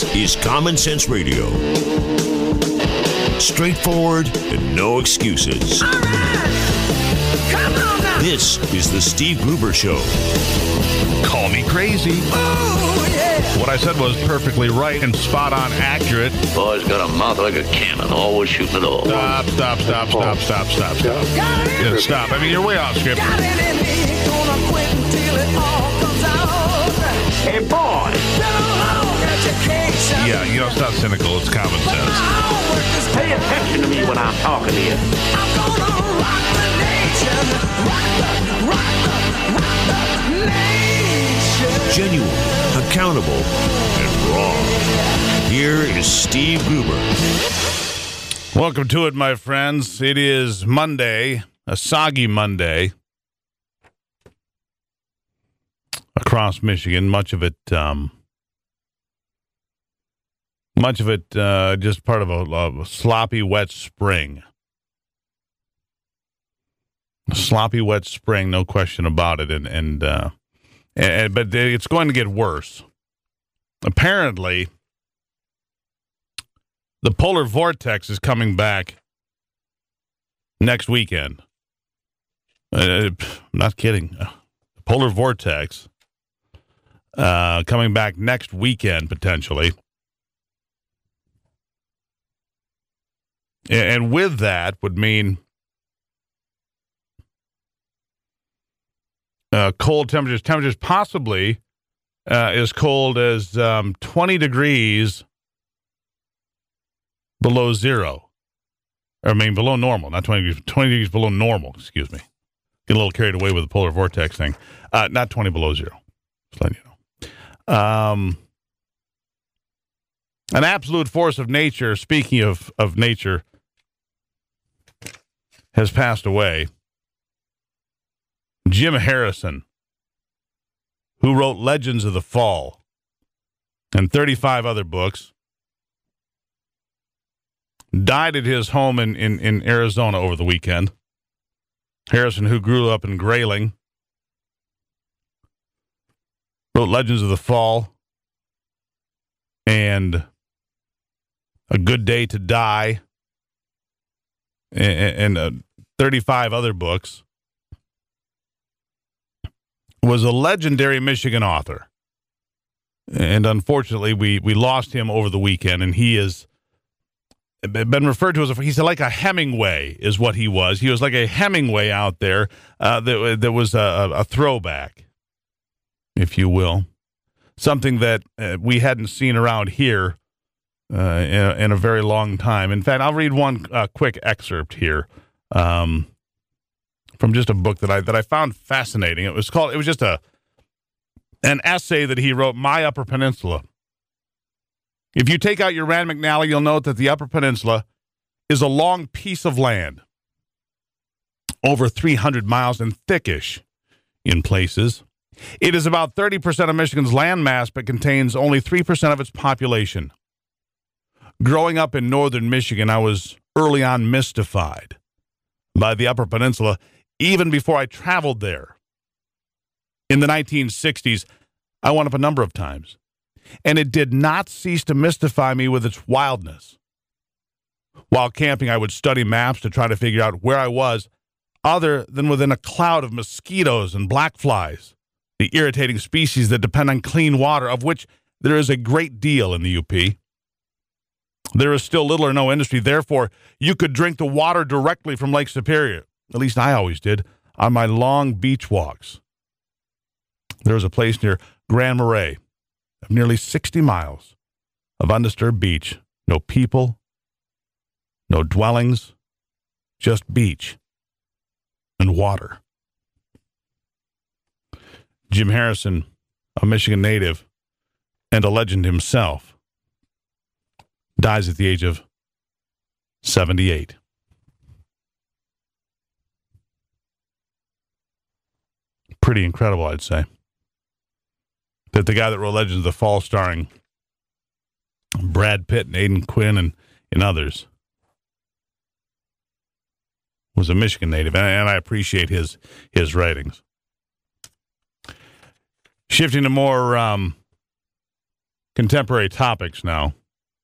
This is Common Sense Radio. Straightforward and no excuses. All right. Come on now. This is the Steve Gruber Show. Call me crazy. Oh, yeah. What I said was perfectly right and spot on accurate. Boy's got a mouth like a cannon, always shooting it all. Stop. Got it in Yeah, me. stop. I mean, you're way off script. Got it in me. Gonna quit until it all comes out. Hey, boy! Been a long education. Yeah, you know, it's not cynical. It's common But sense. my homework is Pay attention to me when I'm talking to you. I'm gonna rock the nation. Rock the nation. Genuine, accountable, and raw. Here is Steve Gruber. Welcome to it, my friends. It is Monday, a soggy Monday across Michigan. Much of it just part of a sloppy, wet spring. A sloppy, wet spring, no question about it. But it's going to get worse. Apparently, the polar vortex is coming back next weekend. I'm not kidding. The polar vortex coming back next weekend, potentially. And with that would mean cold temperatures possibly as cold as 20 degrees below zero. I mean, below normal, not 20 degrees, 20 degrees below normal, excuse me. Get a little carried away with the polar vortex thing. Not 20 below zero. Just letting you know. An absolute force of nature, speaking of nature, has passed away. Jim Harrison, who wrote Legends of the Fall and 35 other books, died at his home in Arizona over the weekend. Harrison, who grew up in Grayling, wrote Legends of the Fall and A Good Day to Die and 35 other books, was a legendary Michigan author. And unfortunately, we lost him over the weekend, and he has been referred to as he's like a Hemingway is what he was. He was like a Hemingway out there that was a throwback, if you will. Something that we hadn't seen around here in a very long time. In fact, I'll read one quick excerpt here from just a book that I found fascinating. It was just an essay that he wrote, My Upper Peninsula. If you take out your Rand McNally, you'll note that the Upper Peninsula is a long piece of land, over 300 miles and thickish in places. It is about 30% of Michigan's land mass, but contains only 3% of its population. Growing up in northern Michigan, I was early on mystified by the Upper Peninsula, even before I traveled there. In the 1960s, I went up a number of times, and it did not cease to mystify me with its wildness. While camping, I would study maps to try to figure out where I was, other than within a cloud of mosquitoes and black flies, the irritating species that depend on clean water, of which there is a great deal in the UP. There is still little or no industry. Therefore, you could drink the water directly from Lake Superior. At least I always did, on my long beach walks. There was a place near Grand Marais of nearly 60 miles of undisturbed beach. No people, no dwellings, just beach and water. Jim Harrison, a Michigan native and a legend himself, dies at the age of 78. Pretty incredible, I'd say. That the guy that wrote Legends of the Fall, starring Brad Pitt and Aidan Quinn and others, was a Michigan native, and I appreciate his writings. Shifting to more contemporary topics now.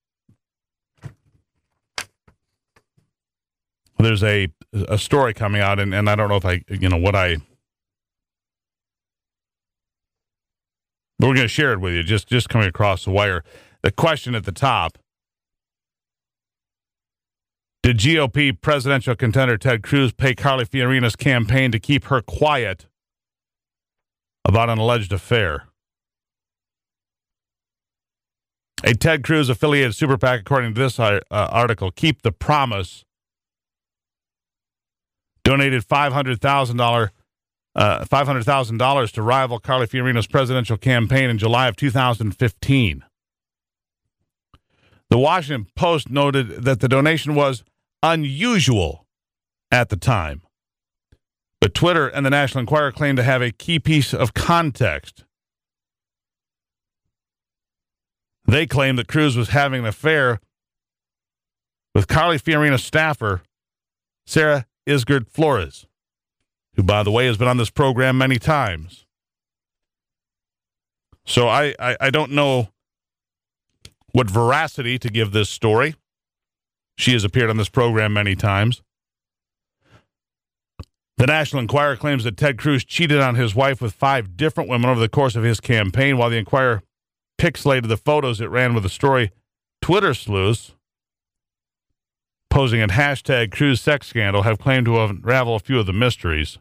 There's a story coming out, and I don't know if but we're going to share it with you, just coming across the wire. The question at the top: did GOP presidential contender Ted Cruz pay Carly Fiorina's campaign to keep her quiet about an alleged affair? A Ted Cruz-affiliated super PAC, according to this article, Keep the Promise, donated $500,000 to rival Carly Fiorina's presidential campaign in July of 2015. The Washington Post noted that the donation was unusual at the time, but Twitter and the National Enquirer claimed to have a key piece of context. They claimed that Cruz was having an affair with Carly Fiorina's staffer, Sarah Isgard Flores, who, by the way, has been on this program many times. So I don't know what veracity to give this story. She has appeared on this program many times. The National Enquirer claims that Ted Cruz cheated on his wife with 5 different women over the course of his campaign, while the Enquirer pixelated the photos it ran with the story. Twitter sleuths posing at hashtag Cruz sex scandal have claimed to unravel a few of the mysteries.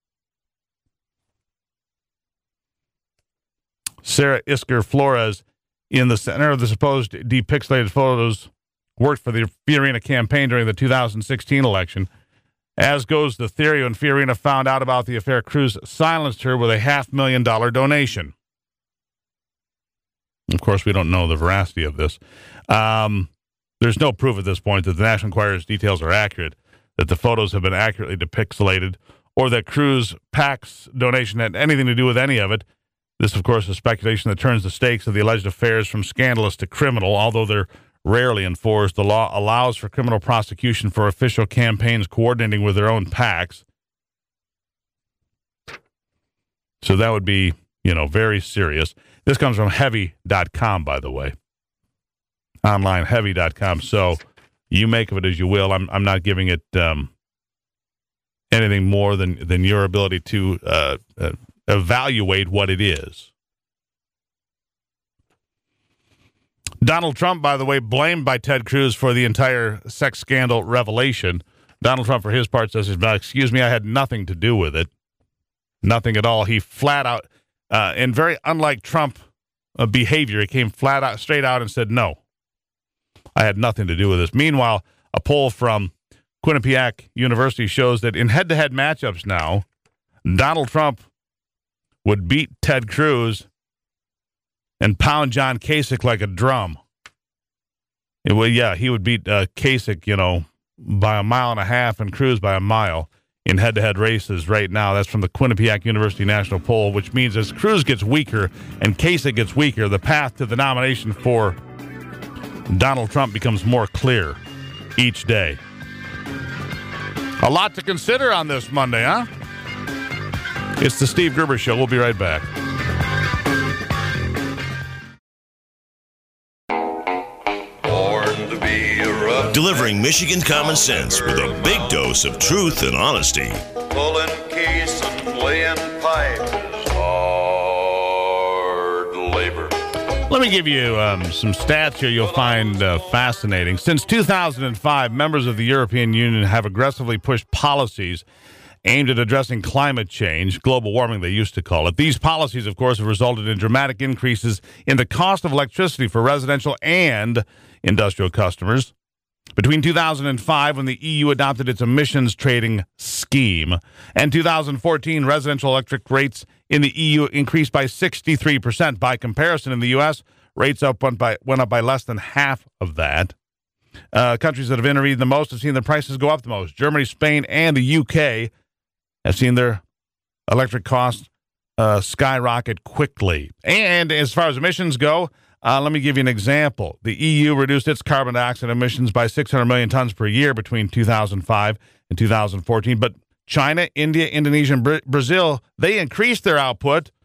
Sarah Isgard Flores, in the center of the supposed depixelated photos, worked for the Fiorina campaign during the 2016 election. As goes the theory, when Fiorina found out about the affair, Cruz silenced her with a $500,000 donation. Of course, we don't know the veracity of this. There's no proof at this point that the National Enquirer's details are accurate, that the photos have been accurately depixelated, or that Cruz PAC's donation had anything to do with any of it. This, of course, is speculation that turns the stakes of the alleged affairs from scandalous to criminal. Although they're rarely enforced, the law allows for criminal prosecution for official campaigns coordinating with their own PACs. So that would be, very serious. This comes from heavy.com, by the way. Online, heavy.com. So you make of it as you will. I'm not giving it anything more than your ability to evaluate what it is. Donald Trump, by the way, blamed by Ted Cruz for the entire sex scandal revelation. Donald Trump, for his part, says, excuse me, I had nothing to do with it. Nothing at all. He flat out, and very unlike Trump behavior, he came straight out and said, no, I had nothing to do with this. Meanwhile, a poll from Quinnipiac University shows that in head-to-head matchups now, Donald Trump would beat Ted Cruz and pound John Kasich like a drum. He would beat Kasich, by 1.5 miles and Cruz by 1 mile in head-to-head races right now. That's from the Quinnipiac University National Poll, which means as Cruz gets weaker and Kasich gets weaker, the path to the nomination for Donald Trump becomes more clear each day. A lot to consider on this Monday, huh? It's the Steve Gruber Show. We'll be right back. Delivering Michigan common sense with a big dose of truth and honesty. Pulling keys and playing pipes is hard labor. Let me give you some stats here you'll find fascinating. Since 2005, members of the European Union have aggressively pushed policies aimed at addressing climate change, global warming they used to call it. These policies, of course, have resulted in dramatic increases in the cost of electricity for residential and industrial customers. Between 2005, when the EU adopted its emissions trading scheme, and 2014, residential electric rates in the EU increased by 63%. By comparison, in the U.S., rates went up by less than half of that. Countries that have intervened the most have seen their prices go up the most. Germany, Spain, and the U.K. have seen their electric costs skyrocket quickly. And as far as emissions go, let me give you an example. The EU reduced its carbon dioxide emissions by 600 million tons per year between 2005 and 2014. But China, India, Indonesia, and Brazil, they increased their output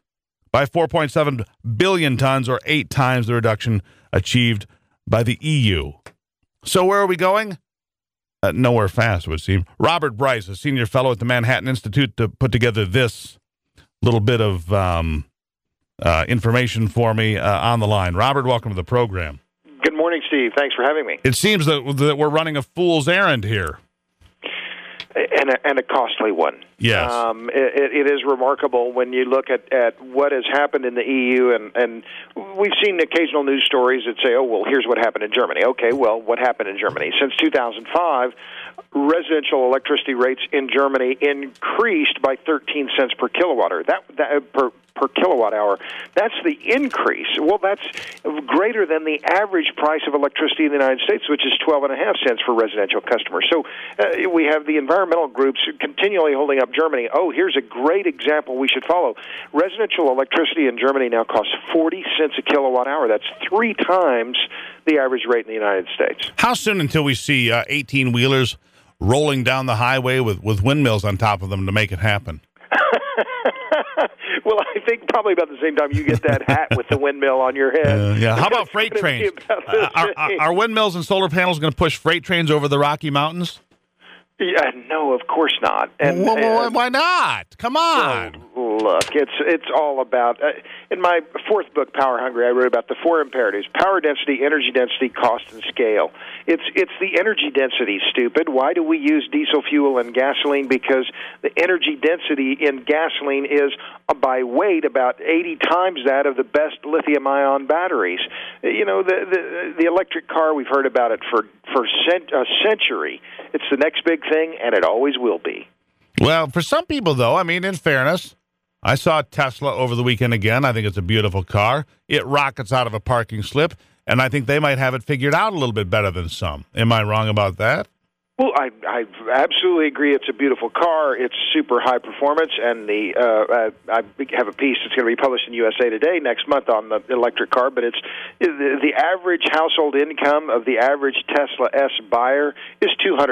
by 4.7 billion tons, or 8 times the reduction achieved by the EU. So where are we going? Nowhere fast, it would seem. Robert Bryce, a senior fellow at the Manhattan Institute, to put together this little bit of information for me on the line. Robert, welcome to the program. Good morning, Steve. Thanks for having me. It seems that we're running a fool's errand here. And a costly one. Yes. It is remarkable when you look at what has happened in the EU, and we've seen occasional news stories that say, oh, well, here's what happened in Germany. Okay, well, what happened in Germany? Since 2005, residential electricity rates in Germany increased by 13 cents per kilowatt hour. Per kilowatt hour. That's the increase. Well, that's greater than the average price of electricity in the United States, which is 12.5 cents for residential customers. So we have the environmental groups continually holding up Germany. Oh, here's a great example we should follow. Residential electricity in Germany now costs 40 cents a kilowatt hour. That's 3 times the average rate in the United States. How soon until we see 18-wheelers rolling down the highway with windmills on top of them to make it happen? Well, I think probably about the same time you get that hat with the windmill on your head. Yeah. How about freight trains? Are windmills and solar panels going to push freight trains over the Rocky Mountains? Yeah, no, of course not. And why not? Come on. Look, it's all about. In my 4th book, Power Hungry, I wrote about the 4 imperatives: power density, energy density, cost, and scale. It's the energy density, stupid. Why do we use diesel fuel and gasoline? Because the energy density in gasoline is by weight about 80 times that of the best lithium-ion batteries. You know, the electric car, we've heard about it for a century. It's the next big thing, and it always will be. Well, for some people, though, I mean, in fairness, I saw Tesla over the weekend again. I think it's a beautiful car. It rockets out of a parking slip, and I think they might have it figured out a little bit better than some. Am I wrong about that? Well, I absolutely agree. It's a beautiful car. It's super high performance, and I have a piece that's going to be published in USA Today next month on the electric car. But it's the average household income of the average Tesla S buyer is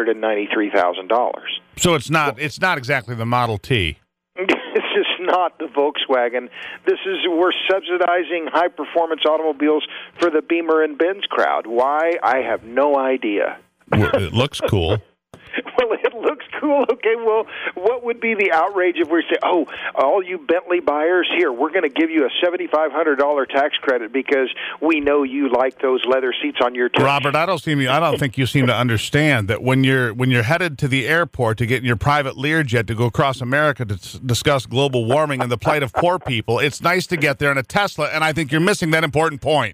$293,000. So it's not exactly the Model T. It's just not the Volkswagen. We're subsidizing high performance automobiles for the Beamer and Benz crowd. Why? I have no idea. Well, it looks cool. Well, it looks cool. Okay, well, what would be the outrage if we say, oh, all you Bentley buyers, here, we're going to give you a $7,500 tax credit because we know you like those leather seats on your Tesla. Robert, I don't think you seem to understand that when you're headed to the airport to get in your private Learjet to go across America to discuss global warming and the plight of poor people, it's nice to get there in a Tesla, and I think you're missing that important point.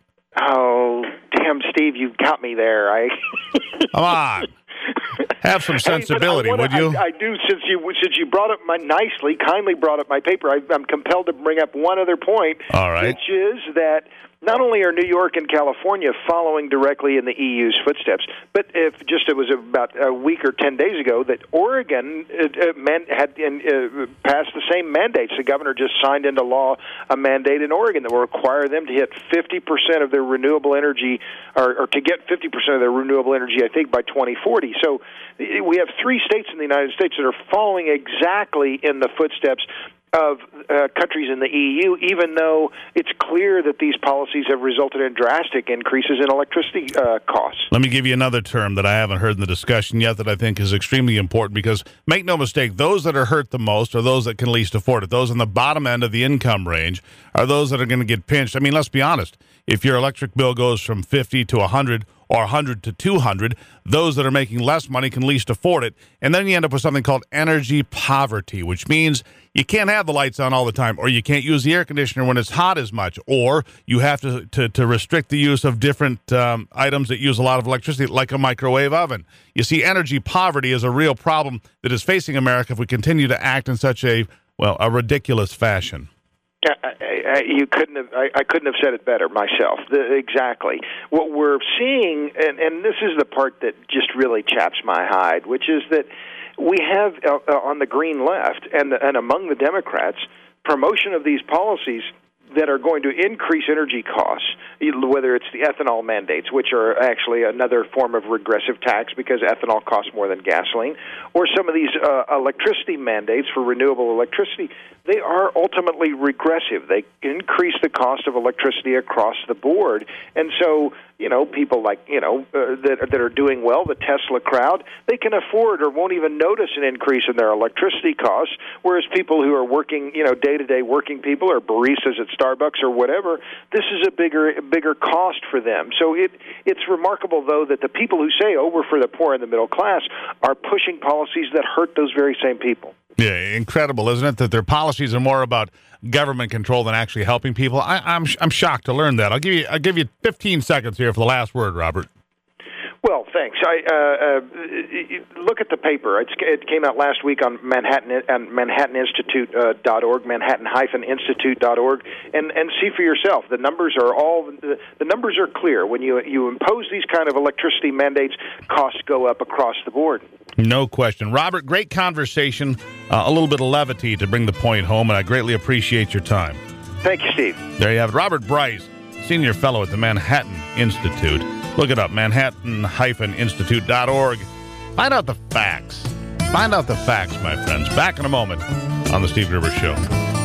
Oh, damn, Steve, you've got me there. Come on. Have some sensibility, would you? I do. Since you brought up kindly brought up my paper, I'm compelled to bring up one other point. All right. Which is that not only are New York and California following directly in the EU's footsteps, but it was about a week or 10 days ago that Oregon had passed the same mandates. The governor just signed into law a mandate in Oregon that will require them to hit 50% of their renewable energy, or to get 50% of their renewable energy, I think, by 2040. So we have 3 states in the United States that are following exactly in the footsteps of countries in the EU, even though it's clear that these policies have resulted in drastic increases in electricity costs. Let me give you another term that I haven't heard in the discussion yet that I think is extremely important, because make no mistake, those that are hurt the most are those that can least afford it. Those on the bottom end of the income range are those that are going to get pinched. I mean, let's be honest. If your electric bill goes from 50 to 100 or 100 to 200, those that are making less money can least afford it. And then you end up with something called energy poverty, which means you can't have the lights on all the time, or you can't use the air conditioner when it's hot as much, or you have to restrict the use of different items that use a lot of electricity, like a microwave oven. You see, energy poverty is a real problem that is facing America if we continue to act in such a ridiculous fashion. I couldn't have said it better myself. Exactly. What we're seeing, and this is the part that just really chaps my hide, which is that we have on the green left and among the Democrats promotion of these policies that are going to increase energy costs, whether it's the ethanol mandates, which are actually another form of regressive tax because ethanol costs more than gasoline, or some of these electricity mandates for renewable electricity, they are ultimately regressive. They increase the cost of electricity across the board. And so, people like, that are doing well, the Tesla crowd, they can afford or won't even notice an increase in their electricity costs, whereas people who are working, day-to-day working people or baristas at Starbucks or whatever, this is a bigger cost for them. So it's remarkable, though, that the people who say, we're for the poor and the middle class, are pushing policies that hurt those very same people. Yeah, incredible, isn't it, that their policies are more about government control than actually helping people? I'm shocked to learn that. I'll give you 15 seconds here for the last word, Robert. Well, thanks. Look at the paper. It came out last week on ManhattanInstitute.org, Manhattan-Institute.org, and see for yourself. The numbers are clear. When you impose these kind of electricity mandates, costs go up across the board. No question. Robert, great conversation. A little bit of levity to bring the point home, and I greatly appreciate your time. Thank you, Steve. There you have it. Robert Bryce, Senior Fellow at the Manhattan Institute. Look it up, Manhattan-Institute.org. Find out the facts. Find out the facts, my friends. Back in a moment on The Steve Gruber Show.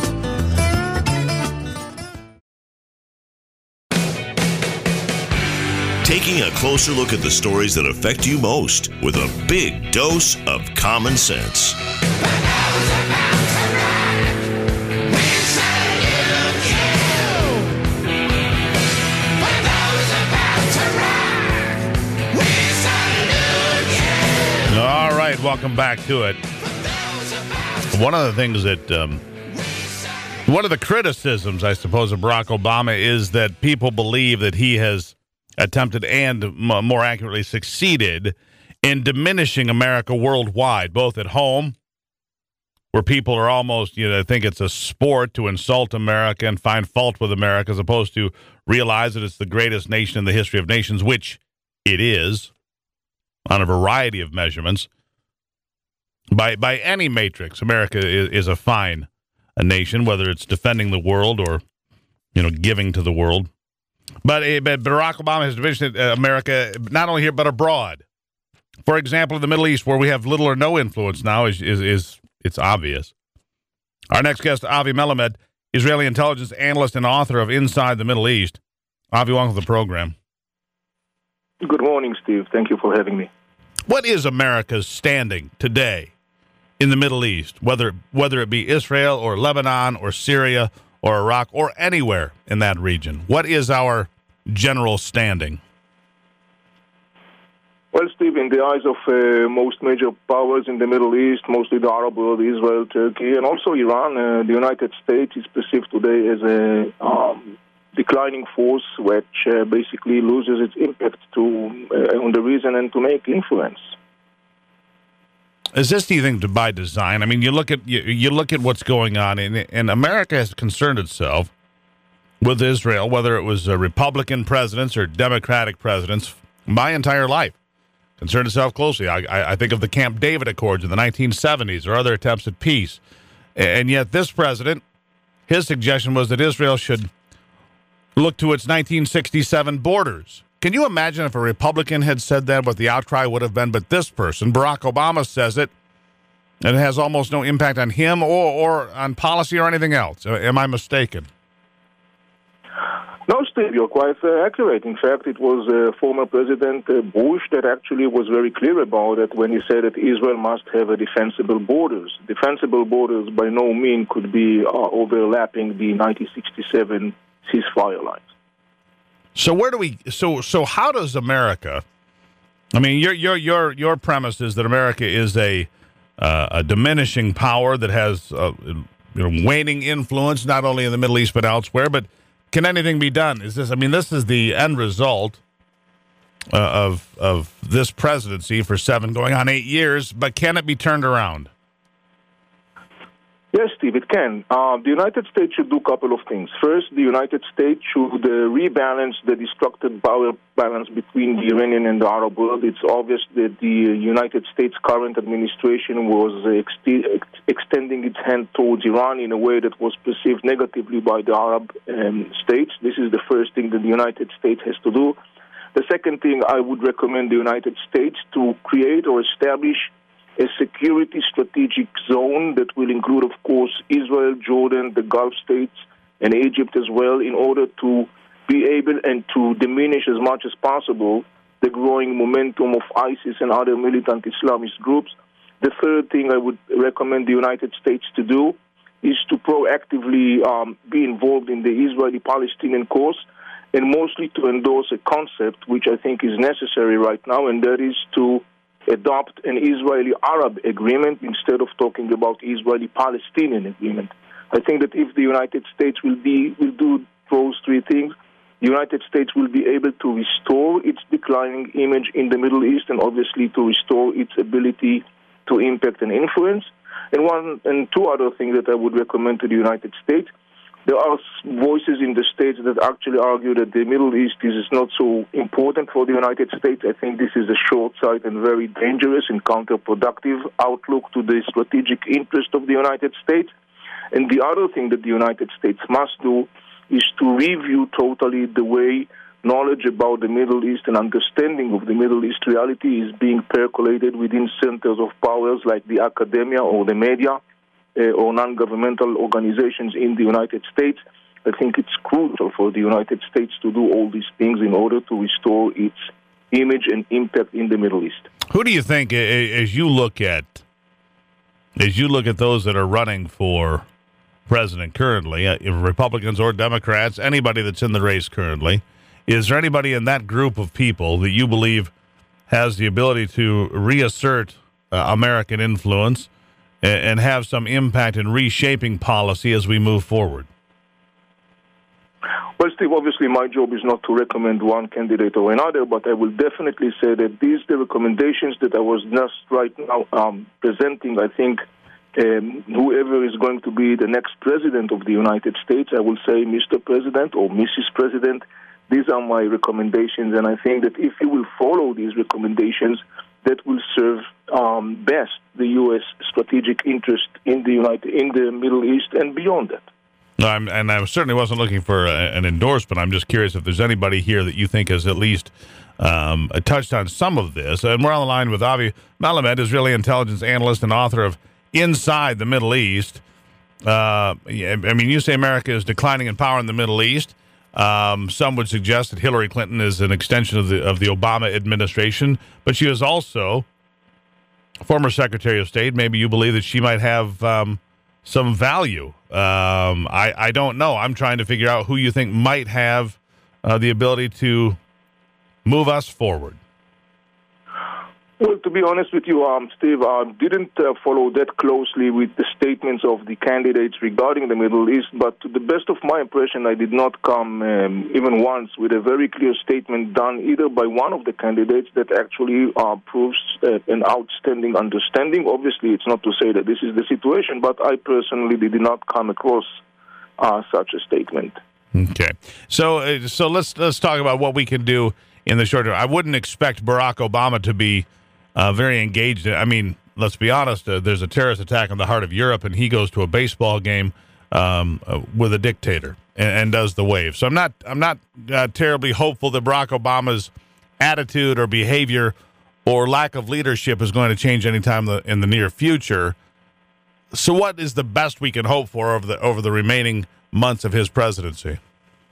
Taking a closer look at the stories that affect you most with a big dose of common sense. All right, welcome back to it. One of the things that, one of the criticisms, I suppose, of Barack Obama is that people believe that he has attempted and more accurately succeeded in diminishing America worldwide, both at home, where people are almost, think it's a sport to insult America and find fault with America, as opposed to realize that it's the greatest nation in the history of nations, which it is, on a variety of measurements. By any matrix, America is a fine nation, whether it's defending the world or, giving to the world. But Barack Obama has divided America not only here but abroad. For example, in the Middle East, where we have little or no influence now, is it's obvious. Our next guest, Avi Melamed, Israeli intelligence analyst and author of Inside the Middle East. Avi, welcome to the program. Good morning, Steve. Thank you for having me. What is America's standing today in the Middle East, whether it be Israel or Lebanon or Syria or Iraq or anywhere in that region? What is our general standing? Well, Steve, in the eyes of most major powers in the Middle East, mostly the Arab world, Israel, Turkey, and also Iran, the United States is perceived today as a declining force which basically loses its impact on the region and to make influence. Is this, do you think, by design? I mean, you look at what's going on, and America has concerned itself with Israel, whether it was Republican presidents or Democratic presidents, my entire life. Concerned itself closely. I think of the Camp David Accords in the 1970s or other attempts at peace. And yet this president, his suggestion was that Israel should look to its 1967 borders. Can you imagine if a Republican had said that, what the outcry would have been? But this person, Barack Obama, says it, and it has almost no impact on him or on policy or anything else. Am I mistaken? No, Steve, you're quite accurate. In fact, it was former President Bush that actually was very clear about it when he said that Israel must have a defensible borders. Defensible borders by no means could be overlapping the 1967 ceasefire lines. So where do we? So how does America? I mean, your premise is that America is a diminishing power that has waning influence not only in the Middle East but elsewhere. But can anything be done? Is this? I mean, this is the end result of this presidency for 7 going on 8 years. But can it be turned around? Yes, Steve, it can. The United States should do a couple of things. First, the United States should rebalance the destructive power balance between the Iranian and the Arab world. It's obvious that the United States current administration was extending its hand towards Iran in a way that was perceived negatively by the Arab states. This is the first thing that the United States has to do. The second thing, I would recommend the United States to create or establish a security strategic zone that will include, of course, Israel, Jordan, the Gulf states, and Egypt as well, in order to be able and to diminish as much as possible the growing momentum of ISIS and other militant Islamist groups. The third thing I would recommend the United States to do is to proactively be involved in the Israeli-Palestinian cause, and mostly to endorse a concept which I think is necessary right now, and that is to adopt an Israeli-Arab agreement instead of talking about Israeli-Palestinian agreement. I think that if the United States will do those three things, the United States will be able to restore its declining image in the Middle East and obviously to restore its ability to impact and influence. And two other things that I would recommend to the United States. There are voices in the States that actually argue that the Middle East is not so important for the United States. I think this is a short-sighted and very dangerous and counterproductive outlook to the strategic interest of the United States. And the other thing that the United States must do is to review totally the way knowledge about the Middle East and understanding of the Middle East reality is being percolated within centers of powers like the academia or the media, or non-governmental organizations in the United States. I think it's crucial for the United States to do all these things in order to restore its image and impact in the Middle East. Who do you think, as you look at those that are running for president currently, Republicans or Democrats, anybody that's in the race currently, is there anybody in that group of people that you believe has the ability to reassert American influence and have some impact in reshaping policy as we move forward? Well, Steve, obviously my job is not to recommend one candidate or another, but I will definitely say that these the recommendations that I was just right now presenting. I think whoever is going to be the next president of the United States, I will say Mr. President or Mrs. President, these are my recommendations, and I think that if you will follow these recommendations, that will serve best the U.S. strategic interest in the Middle East and beyond that. And I certainly wasn't looking for an endorsement. I'm just curious if there's anybody here that you think has at least touched on some of this. And we're on the line with Avi Melamed, Israeli intelligence analyst and author of Inside the Middle East. I mean, you say America is declining in power in the Middle East. Some would suggest that Hillary Clinton is an extension of the Obama administration, but she is also former Secretary of State. Maybe you believe that she might have some value. I don't know. I'm trying to figure out who you think might have the ability to move us forward. Well, to be honest with you, Steve, I didn't follow that closely with the statements of the candidates regarding the Middle East, but to the best of my impression, I did not come even once with a very clear statement done either by one of the candidates that actually proves an outstanding understanding. Obviously, it's not to say that this is the situation, but I personally did not come across such a statement. Okay. So let's talk about what we can do in the short term. I wouldn't expect Barack Obama to be very engaged. I mean, let's be honest. There's a terrorist attack in the heart of Europe, and he goes to a baseball game with a dictator and does the wave. So I'm not terribly hopeful that Barack Obama's attitude or behavior or lack of leadership is going to change anytime in the near future. So what is the best we can hope for over the remaining months of his presidency?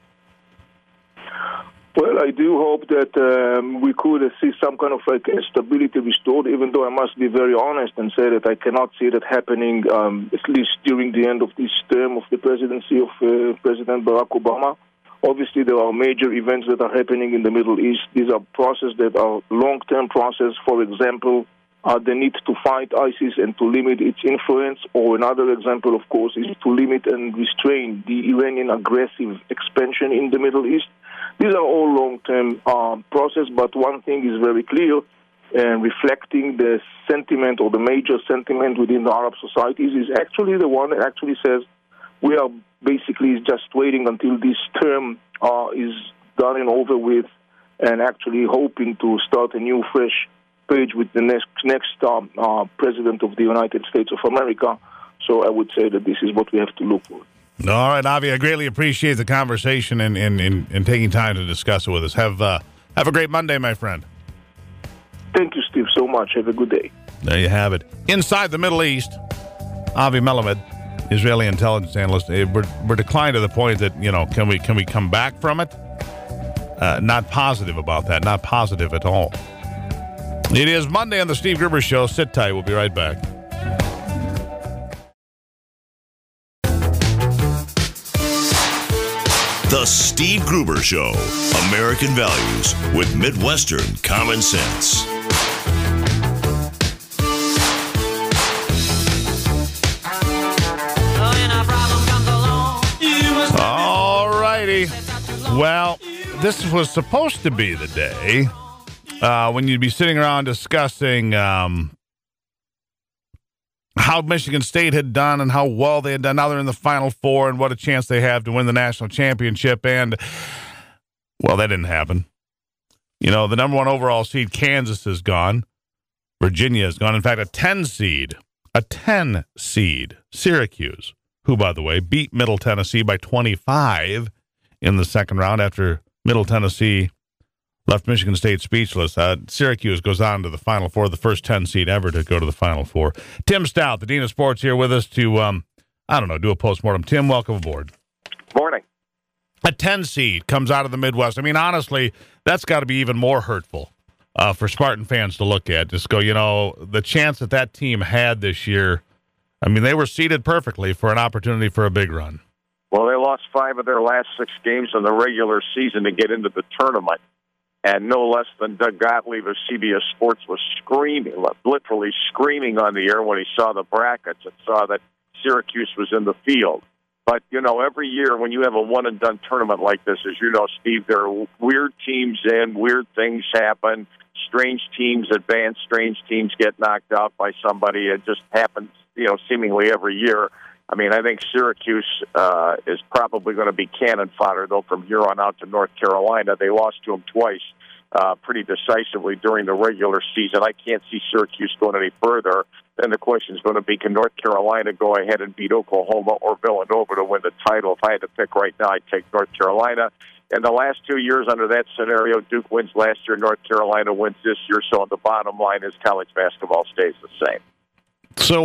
Well, I do hope that we could see some kind of stability restored, even though I must be very honest and say that I cannot see that happening, at least during the end of this term of the presidency of President Barack Obama. Obviously, there are major events that are happening in the Middle East. These are processes that are long-term process. For example, the need to fight ISIS and to limit its influence, or another example, of course, is to limit and restrain the Iranian aggressive expansion in the Middle East. These are all long-term process, but one thing is very clear. and reflecting the sentiment or the major sentiment within the Arab societies, is actually the one that actually says we are basically just waiting until this term is done and over with, and actually hoping to start a new, fresh page with the next president of the United States of America. So I would say that this is what we have to look for. All right, Avi, I greatly appreciate the conversation and taking time to discuss it with us. Have a great Monday, my friend. Thank you, Steve, so much. Have a good day. There you have it. Inside the Middle East, Avi Melamed, Israeli intelligence analyst. We're declined to the point that, can we come back from it? Not positive about that. Not positive at all. It is Monday on the Steve Gruber Show. Sit tight. We'll be right back. The Steve Gruber Show. American values with Midwestern common sense. All righty. Well, this was supposed to be the day when you'd be sitting around discussing how Michigan State had done and how well they had done. Now they're in the Final Four and what a chance they have to win the national championship. And, well, that didn't happen. The number one overall seed, Kansas, is gone. Virginia is gone. In fact, a 10 seed, Syracuse, who, by the way, beat Middle Tennessee by 25 in the second round after Middle Tennessee left Michigan State speechless. Syracuse goes on to the Final Four, the first 10 seed ever to go to the Final Four. Tim Stout, the Dean of Sports, here with us to, do a postmortem. Tim, welcome aboard. Morning. A 10 seed comes out of the Midwest. I mean, honestly, that's got to be even more hurtful for Spartan fans to look at. Just go, the chance that team had this year, I mean, they were seeded perfectly for an opportunity for a big run. Well, they lost 5 of their last 6 games in the regular season to get into the tournament. And no less than Doug Gottlieb of CBS Sports was literally screaming on the air when he saw the brackets and saw that Syracuse was in the field. But, every year when you have a one-and-done tournament like this, as you know, Steve, there are weird teams in, weird things happen, strange teams advance, strange teams get knocked out by somebody. It just happens, seemingly every year. I mean, I think Syracuse is probably going to be cannon fodder, though, from here on out to North Carolina. They lost to them twice pretty decisively during the regular season. I can't see Syracuse going any further. Then the question is going to be, can North Carolina go ahead and beat Oklahoma or Villanova to win the title? If I had to pick right now, I'd take North Carolina. In the last 2 years under that scenario, Duke wins last year, North Carolina wins this year. So the bottom line is college basketball stays the same. So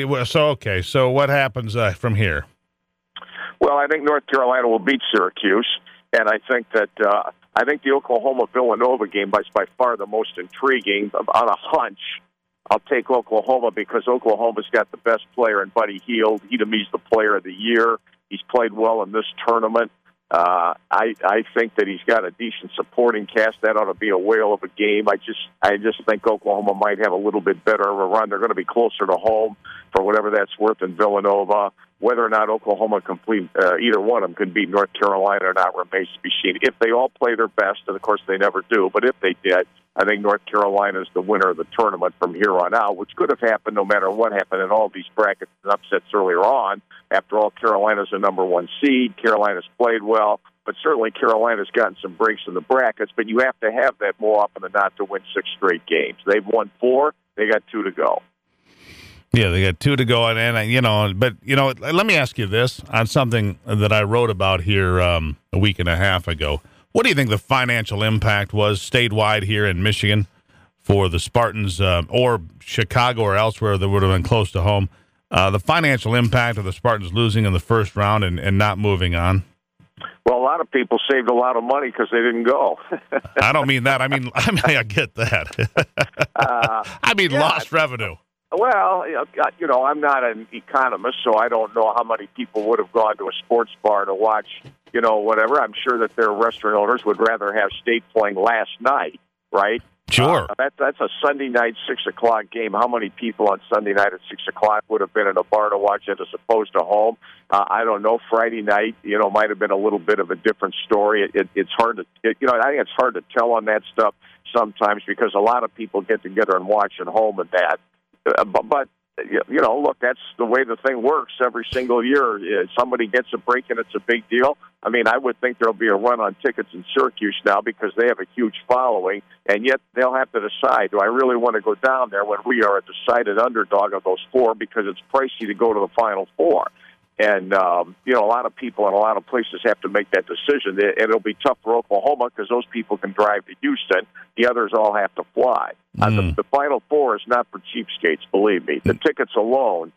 so what happens from here? Well, I think North Carolina will beat Syracuse, and I think that the Oklahoma-Villanova game is by far the most intriguing. On a hunch, I'll take Oklahoma because Oklahoma's got the best player in Buddy Hield. To me, he's the player of the year. He's played well in this tournament. I think that he's got a decent supporting cast. That ought to be a whale of a game. I just think Oklahoma might have a little bit better of a run. They're going to be closer to home for whatever that's worth in Villanova. Whether or not Oklahoma either one of them can beat North Carolina or not remains to be seen. If they all play their best, and of course they never do, but if they did, I think North Carolina is the winner of the tournament from here on out, which could have happened no matter what happened in all these brackets and upsets earlier on. After all, Carolina's the number 1 seed. Carolina's played well, but certainly Carolina's gotten some breaks in the brackets, but you have to have that more often than not to win 6 straight games. They've won 4. They got 2 to go. Yeah, they got 2 to go, let me ask you this on something that I wrote about here a week and a half ago. What do you think the financial impact was statewide here in Michigan for the Spartans or Chicago or elsewhere that would have been close to home? The financial impact of the Spartans losing in the first round and not moving on? Well, a lot of people saved a lot of money because they didn't go. I don't mean that. I mean I get that. Lost revenue. Well, I'm not an economist, so I don't know how many people would have gone to a sports bar to watch, whatever. I'm sure that their restaurant owners would rather have State playing last night, right? Sure. That's a Sunday night 6:00 game. How many people on Sunday night at 6:00 would have been in a bar to watch it as opposed to home? I don't know. Friday night, might have been a little bit of a different story. It's hard to, I think it's hard to tell on that stuff sometimes because a lot of people get together and watch at home and that. But look, that's the way the thing works every single year. Somebody gets a break and it's a big deal. I mean, I would think there'll be a run on tickets in Syracuse now because they have a huge following, and yet they'll have to decide, do I really want to go down there when we are a decided underdog of those four because it's pricey to go to the Final Four. And, a lot of people in a lot of places have to make that decision. And it'll be tough for Oklahoma because those people can drive to Houston. The others all have to fly. The Final Four is not for cheapskates, believe me. The tickets alone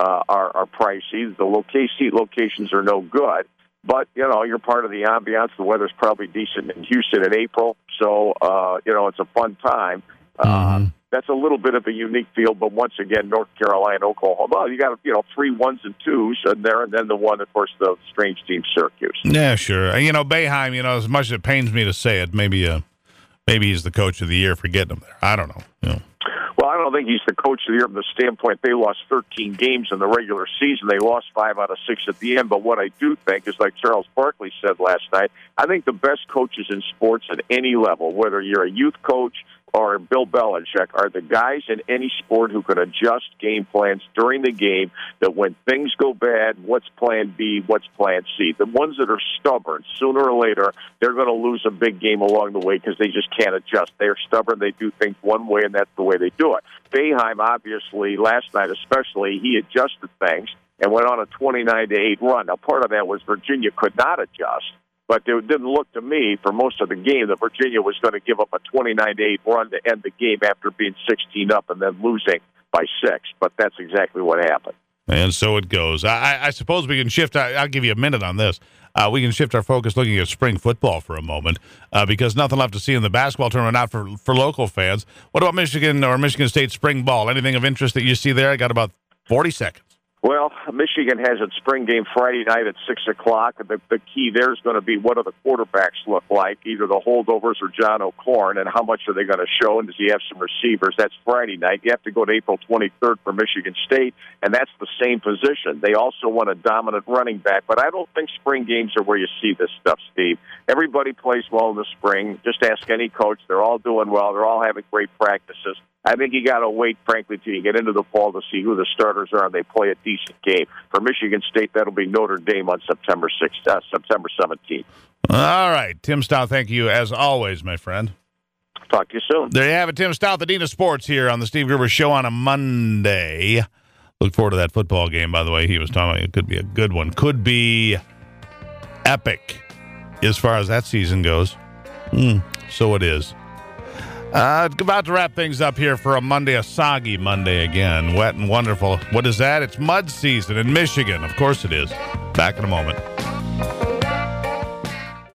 are pricey. The seat locations are no good. But, you're part of the ambiance. The weather's probably decent in Houston in April. So, it's a fun time. That's a little bit of a unique field, but once again, North Carolina, Oklahoma. Well, you got 3 1s and 2s in there, and then the one, of course, the strange team, Syracuse. Yeah, sure. Boeheim, as much as it pains me to say it, maybe he's the coach of the year for getting him there. I don't know. Well, I don't think he's the coach of the year from the standpoint they lost 13 games in the regular season. They lost 5 out of 6 at the end. But what I do think is, like Charles Barkley said last night, I think the best coaches in sports at any level, whether you're a youth coach or Bill Belichick, are the guys in any sport who can adjust game plans during the game, that when things go bad, what's plan B, what's plan C. The ones that are stubborn, sooner or later, they're going to lose a big game along the way because they just can't adjust. They're stubborn. They do things one way, and that's the way they do it. Boeheim, obviously, last night especially, he adjusted things and went on a 29-8 run. Now, part of that was Virginia could not adjust. But it didn't look to me for most of the game that Virginia was going to give up a 29-8 run to end the game after being 16 up and then losing by 6. But that's exactly what happened. And so it goes. I suppose we can shift. I'll give you a minute on this. We can shift our focus looking at spring football for a moment because nothing left to see in the basketball tournament, not for local fans. What about Michigan or Michigan State spring ball? Anything of interest that you see there? I got about 40 seconds. Well, Michigan has its spring game Friday night at 6:00. The key there is going to be what do the quarterbacks look like, either the holdovers or John O'Korn, and how much are they going to show, and does he have some receivers? That's Friday night. You have to go to April 23rd for Michigan State, and that's the same position. They also want a dominant running back, but I don't think spring games are where you see this stuff, Steve. Everybody plays well in the spring. Just ask any coach. They're all doing well. They're all having great practices. I think you got to wait, frankly, till you get into the fall to see who the starters are and they play a decent game. For Michigan State, that'll be Notre Dame on September 17th. All right. Tim Stout, thank you as always, my friend. Talk to you soon. There you have it, Tim Stout, the Dean of Sports here on the Steve Gerber Show on a Monday. Look forward to that football game, by the way. He was talking about it could be a good one. Could be epic as far as that season goes. So it is. About to wrap things up here for a Monday, a soggy Monday again. Wet and wonderful. What is that? It's mud season in Michigan. Of course it is. Back in a moment.